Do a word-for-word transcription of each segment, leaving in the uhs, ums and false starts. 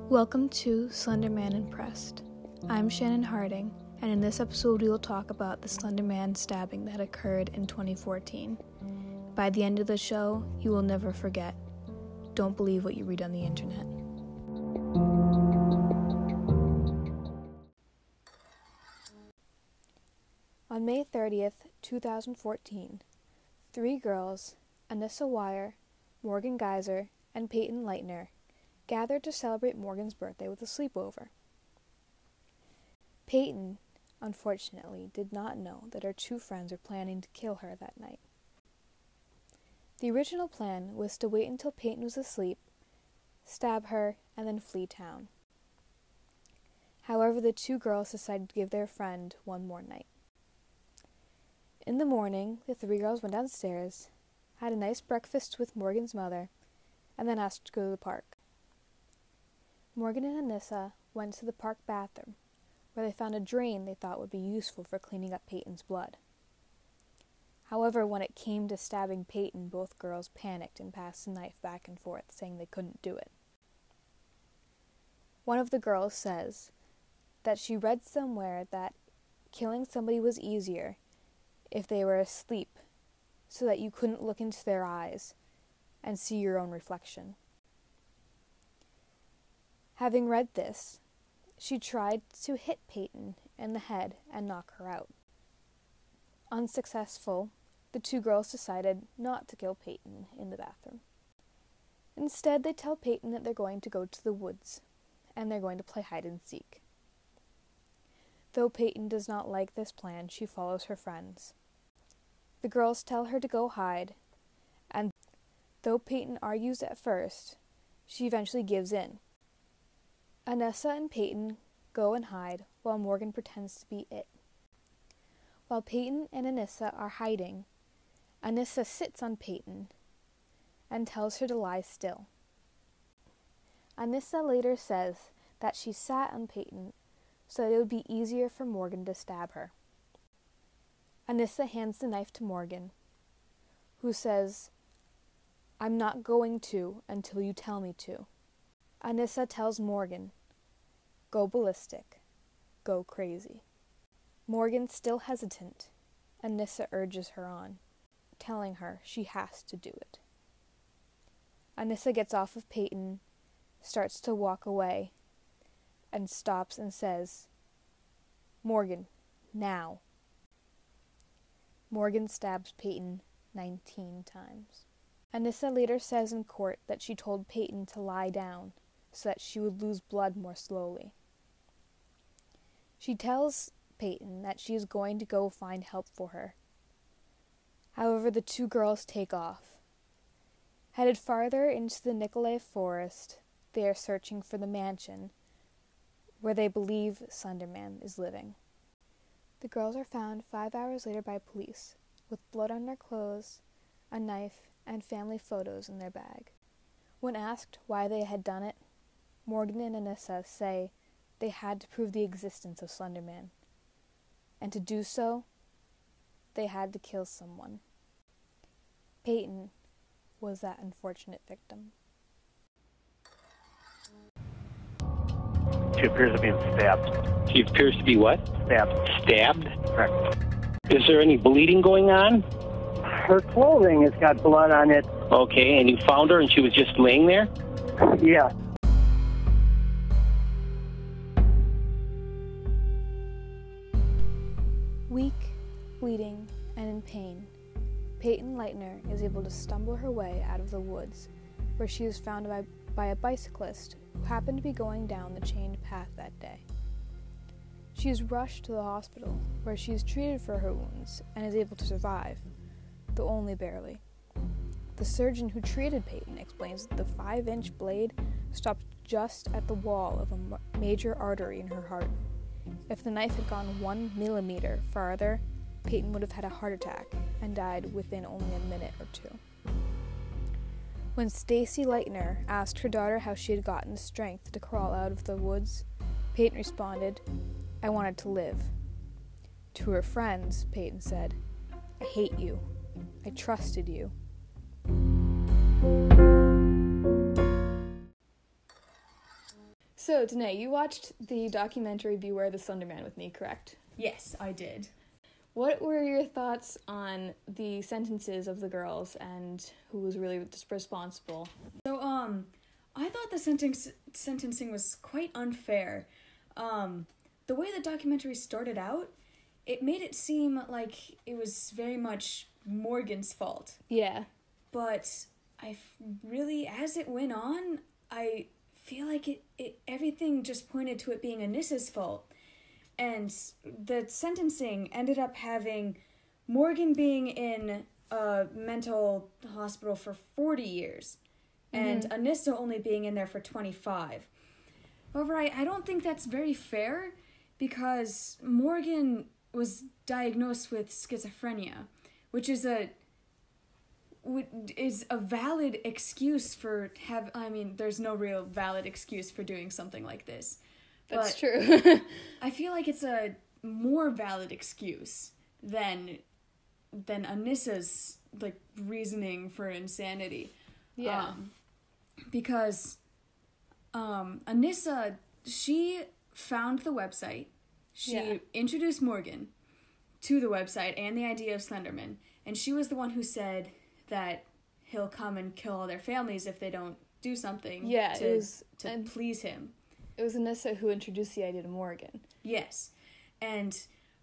Welcome to Slender Man Impressed. I'm Shannon Harding, and in this episode we will talk about the Slender Man stabbing that occurred in twenty fourteen. By the end of the show, you will never forget. Don't believe what you read on the internet. On May thirtieth, twenty fourteen, three girls, Anissa Weier, Morgan Geyser, and Peyton Leitner, gathered to celebrate Morgan's birthday with a sleepover. Peyton, unfortunately, did not know that her two friends were planning to kill her that night. The original plan was to wait until Peyton was asleep, stab her, and then flee town. However, the two girls decided to give their friend one more night. In the morning, the three girls went downstairs, had a nice breakfast with Morgan's mother, and then asked to go to the park. Morgan and Anissa went to the park bathroom, where they found a drain they thought would be useful for cleaning up Peyton's blood. However, when it came to stabbing Peyton, both girls panicked and passed the knife back and forth, saying they couldn't do it. One of the girls says that she read somewhere that killing somebody was easier if they were asleep, so that you couldn't look into their eyes and see your own reflection. Having read this, she tried to hit Peyton in the head and knock her out. Unsuccessful, the two girls decided not to kill Peyton in the bathroom. Instead, they tell Peyton that they're going to go to the woods, and they're going to play hide and seek. Though Peyton does not like this plan, she follows her friends. The girls tell her to go hide, and though Peyton argues at first, she eventually gives in. Anissa and Peyton go and hide while Morgan pretends to be it. While Peyton and Anissa are hiding, Anissa sits on Peyton and tells her to lie still. Anissa later says that she sat on Peyton so that it would be easier for Morgan to stab her. Anissa hands the knife to Morgan, who says, "I'm not going to until you tell me to." Anissa tells Morgan, "Go ballistic. Go crazy." Morgan's still hesitant. Anissa urges her on, telling her she has to do it. Anissa gets off of Peyton, starts to walk away, and stops and says, "Morgan, now." Morgan stabs Peyton nineteen times. Anissa later says in court that she told Peyton to lie down so that she would lose blood more slowly. She tells Peyton that she is going to go find help for her. However, the two girls take off. Headed farther into the Nicolet Forest, they are searching for the mansion where they believe Slender Man is living. The girls are found five hours later by police, with blood on their clothes, a knife, and family photos in their bag. When asked why they had done it, Morgan and Anissa say they had to prove the existence of Slender Man, and to do so, they had to kill someone. Peyton was that unfortunate victim. She appears to be stabbed. She appears to be what? Stabbed. Stabbed? Correct. Is there any bleeding going on? Her clothing has got blood on it. Okay, and you found her and she was just laying there? Yeah. Weak, bleeding, and in pain, Peyton Leitner is able to stumble her way out of the woods, where she is found by, by a bicyclist who happened to be going down the chained path that day. She is rushed to the hospital, where she is treated for her wounds and is able to survive, though only barely. The surgeon who treated Peyton explains that the five-inch blade stopped just at the wall of a major artery in her heart. If the knife had gone one millimeter farther, Peyton would have had a heart attack and died within only a minute or two. When Stacy Leitner asked her daughter how she had gotten the strength to crawl out of the woods, Peyton responded, "I wanted to live." To her friends, Peyton said, "I hate you. I trusted you." So, Danae, you watched the documentary Beware the Slender Man with me, correct? Yes, I did. What were your thoughts on the sentences of the girls and who was really just responsible? So, um, I thought the sentence sentencing was quite unfair. Um, the way the documentary started out, it made it seem like it was very much Morgan's fault. Yeah. But I f- really, as it went on, I feel like it, it everything just pointed to it being Anissa's fault. And the sentencing ended up having Morgan being in a mental hospital for forty years and Mm-hmm. Anissa only being in there for twenty-five. However, I, I don't think that's very fair because Morgan was diagnosed with schizophrenia, which is a is a valid excuse for have I mean there's no real valid excuse for doing something like this. That's But true. I feel like it's a more valid excuse than than Anissa's like reasoning for insanity. Yeah. Um, because um Anissa, she found the website. She Yeah. introduced Morgan to the website and the idea of Slenderman, and she was the one who said that he'll come and kill all their families if they don't do something Yeah, to, it was- to and- please him. It was Anissa who introduced the idea to Morgan. Yes. And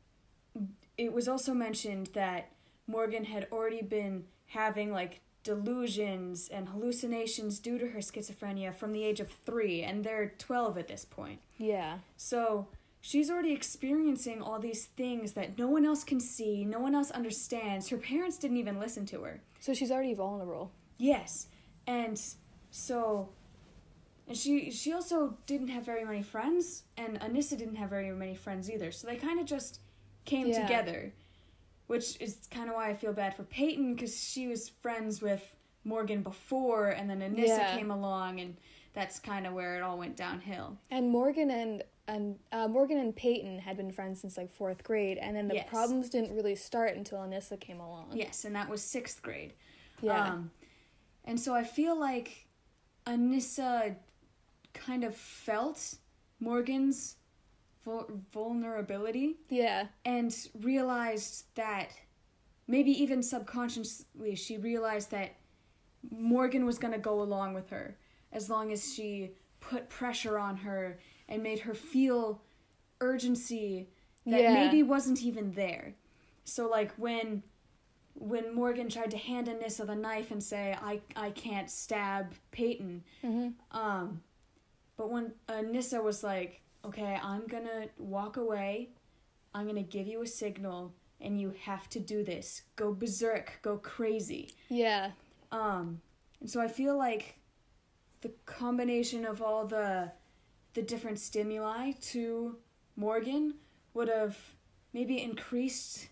it was also mentioned that Morgan had already been having like delusions and hallucinations due to her schizophrenia from the age of three, and they're twelve at this point. Yeah. So she's already experiencing all these things that no one else can see, no one else understands. Her parents didn't even listen to her. So she's already vulnerable. Yes. And so and she she also didn't have very many friends, and Anissa didn't have very many friends either. So they kind of just came Yeah. together, which is kind of why I feel bad for Peyton, because she was friends with Morgan before, and then Anissa Yeah. came along, and that's kind of where it all went downhill. And Morgan and and uh, Morgan and Peyton had been friends since like fourth grade, and then the Yes. problems didn't really start until Anissa came along. Yes, and that was sixth grade. Yeah. Um, and so I feel like Anissa kind of felt Morgan's vul- vulnerability Yeah. and realized that maybe even subconsciously she realized that Morgan was going to go along with her as long as she put pressure on her and made her feel urgency that Yeah. maybe wasn't even there. So like when when Morgan tried to hand Anissa the knife and say, I, I can't stab Peyton, Mm-hmm. um, but when Anissa was like, okay, I'm gonna walk away, I'm gonna give you a signal, and you have to do this. Go berserk, go crazy. Yeah. Um, and so I feel like the combination of all the the different stimuli to Morgan would have maybe increased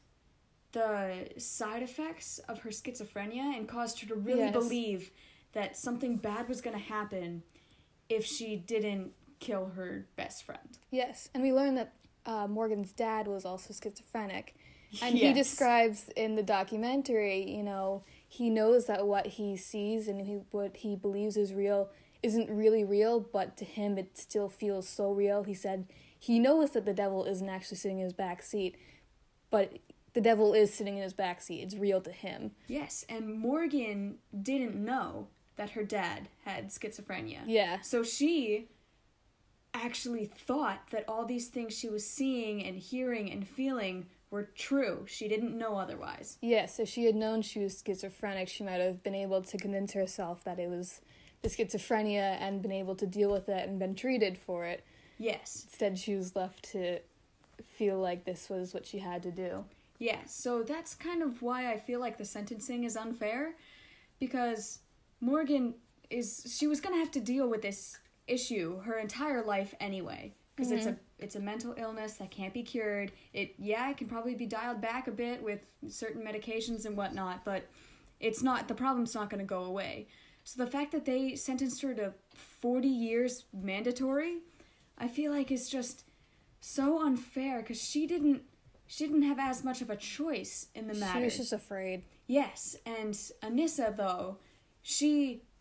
the side effects of her schizophrenia and caused her to really Yes. believe that something bad was going to happen if she didn't kill her best friend. Yes. And we learned that uh, Morgan's dad was also schizophrenic. And he Yes. describes in the documentary, you know, he knows that what he sees and he, what he believes is real isn't really real, but to him it still feels so real. He said he knows that the devil isn't actually sitting in his back seat, but the devil is sitting in his back seat. It's real to him. Yes, and Morgan didn't know that her dad had schizophrenia. Yeah. So she actually thought that all these things she was seeing and hearing and feeling were true. She didn't know otherwise. Yes, if she had known she was schizophrenic, she might have been able to convince herself that it was the schizophrenia and been able to deal with it and been treated for it. Yes. Instead, she was left to feel like this was what she had to do. Yeah, so that's kind of why I feel like the sentencing is unfair, because Morgan is, she was going to have to deal with this issue her entire life anyway, because it's a it's a mental illness that can't be cured. It, yeah, it can probably be dialed back a bit with certain medications and whatnot, but it's not, the problem's not going to go away. So the fact that they sentenced her to forty years mandatory, I feel like is just so unfair, because she didn't, she didn't have as much of a choice in the matter. She was just afraid. Yes, and Anissa, though, she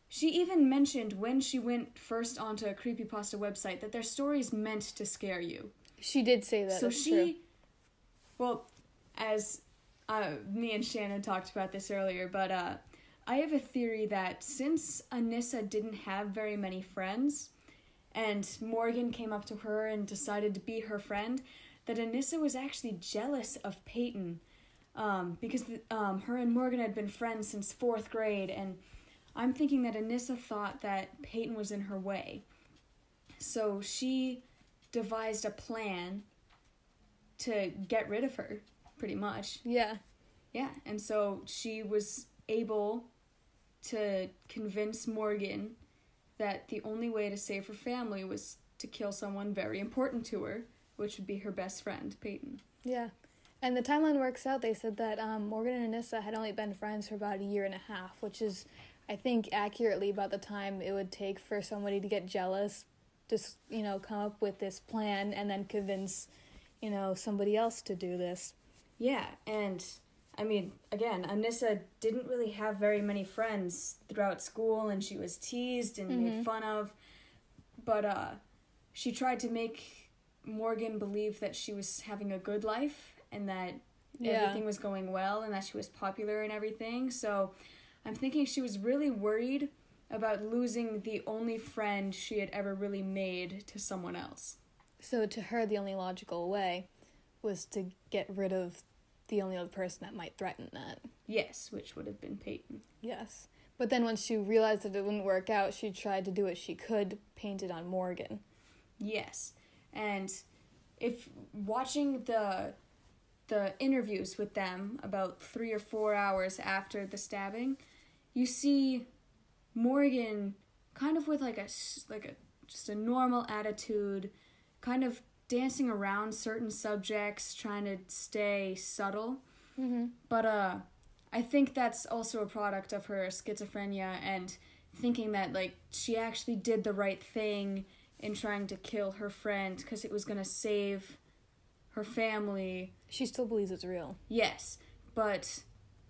she even mentioned when she went first onto a creepypasta website that their story's meant to scare you. She did say that. So it's she, true. well, as uh, me and Shannon talked about this earlier, but uh, I have a theory that since Anissa didn't have very many friends, and Morgan came up to her and decided to be her friend, that Anissa was actually jealous of Peyton, um, because um, her and Morgan had been friends since fourth grade, and I'm thinking that Anissa thought that Peyton was in her way. So she devised a plan to get rid of her, pretty much. Yeah. Yeah, and so she was able to convince Morgan that the only way to save her family was to kill someone very important to her, which would be her best friend, Peyton. Yeah. And the timeline works out. They said that um, Morgan and Anissa had only been friends for about a year and a half, which is, I think, accurately about the time it would take for somebody to get jealous, just, you know, come up with this plan and then convince, you know, somebody else to do this. Yeah, and, I mean, again, Anissa didn't really have very many friends throughout school, and she was teased and Mm-hmm. made fun of, but uh, she tried to make Morgan believe that she was having a good life, and that Yeah. everything was going well, and that she was popular and everything, so I'm thinking she was really worried about losing the only friend she had ever really made to someone else. So to her, the only logical way was to get rid of the only other person that might threaten that. Yes, which would have been Peyton. Yes. But then once she realized that it wouldn't work out, she tried to do what she could, paint it on Morgan. Yes. And if watching the the interviews with them about three or four hours after the stabbing, you see Morgan kind of with like a like a just a normal attitude, kind of dancing around certain subjects, trying to stay subtle. Mm-hmm. But uh, I think that's also a product of her schizophrenia and thinking that like she actually did the right thing in trying to kill her friend because it was gonna save her family. She still believes it's real. Yes, but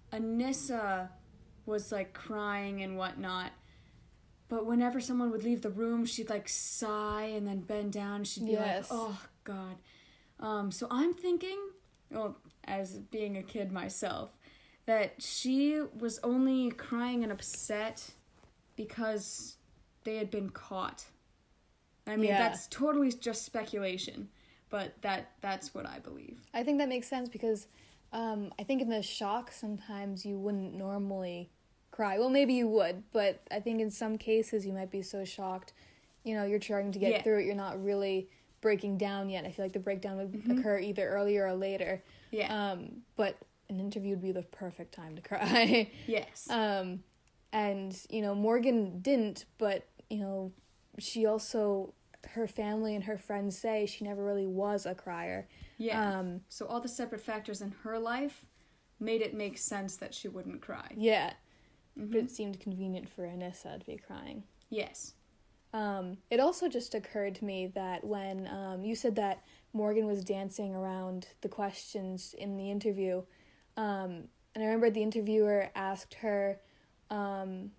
Anissa was like crying and whatnot. But whenever someone would leave the room, she'd like sigh and then bend down. She'd be Yes. like, "Oh God." Um, so I'm thinking, well, as being a kid myself, that she was only crying and upset because they had been caught. I mean, Yeah. that's totally just speculation, but that that's what I believe. I think that makes sense because um, I think in the shock, sometimes you wouldn't normally cry. Well, maybe you would, but I think in some cases you might be so shocked, you know, you're trying to get Yeah. through it, you're not really breaking down yet. I feel like the breakdown would Mm-hmm. occur either earlier or later. Yeah. Um, but an interview would be the perfect time to cry. yes. Um, and, you know, Morgan didn't, but, you know, she also, her family and her friends say she never really was a crier. Yeah. Um, so all the separate factors in her life made it make sense that she wouldn't cry. yeah. Mm-hmm. But it seemed convenient for Anissa to be crying. Yes. Um, it also just occurred to me that when um, you said that Morgan was dancing around the questions in the interview, um, and I remember the interviewer asked her um,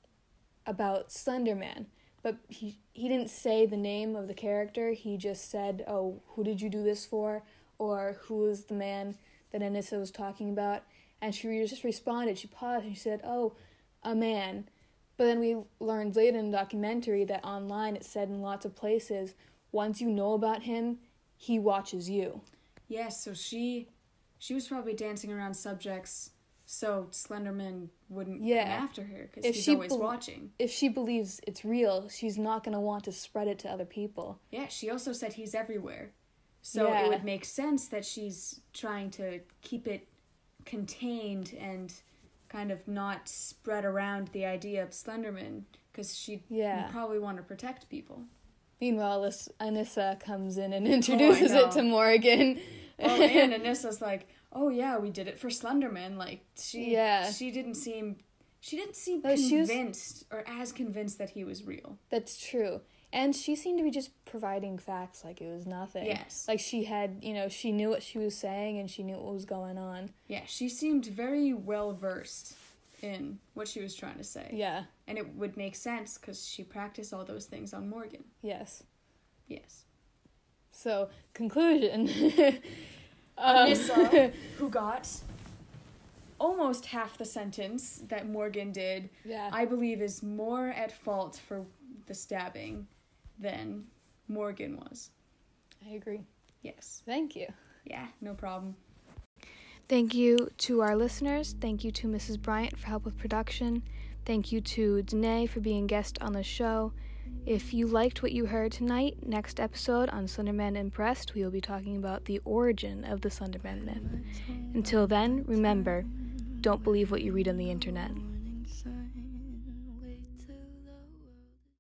about Slender Man, but he, he didn't say the name of the character. He just said, "Oh, who did you do this for?" or "Who is the man that Anissa was talking about?" And she just responded. She paused and she said, "Oh, a man." But then we learned later in the documentary that online it said in lots of places, once you know about him, he watches you. Yes, so she she was probably dancing around subjects so Slenderman wouldn't Yeah. come after her because If he's she always bel- watching. If she believes it's real, she's not going to want to spread it to other people. Yeah, she also said he's everywhere. So Yeah. it would make sense that she's trying to keep it contained and kind of not spread around the idea of Slenderman because she Yeah. would probably want to protect people. Meanwhile, this Anissa comes in and introduces it know. to Morgan. Oh, and Anissa's like, "Oh yeah, we did it for Slenderman." Like she, Yeah. she didn't seem, she didn't seem No, she was- convinced or as convinced that he was real. That's true. And she seemed to be just providing facts like it was nothing. Yes. Like she had, you know, she knew what she was saying and she knew what was going on. Yeah, she seemed very well versed. in what she was trying to say. Yeah. And it would make sense because she practiced all those things on Morgan. Yes. Yes. So, conclusion. um, Anissa, who got almost half the sentence that Morgan did, Yeah. I believe is more at fault for the stabbing than Morgan was. I agree. Yes. Thank you. Yeah, no problem. Thank you to our listeners. Thank you to Missus Bryant for help with production. Thank you to Danae for being guest on the show. If you liked what you heard tonight, next episode on Slenderman Impressed, we will be talking about the origin of the Slenderman myth. Until then, remember, don't believe what you read on the internet.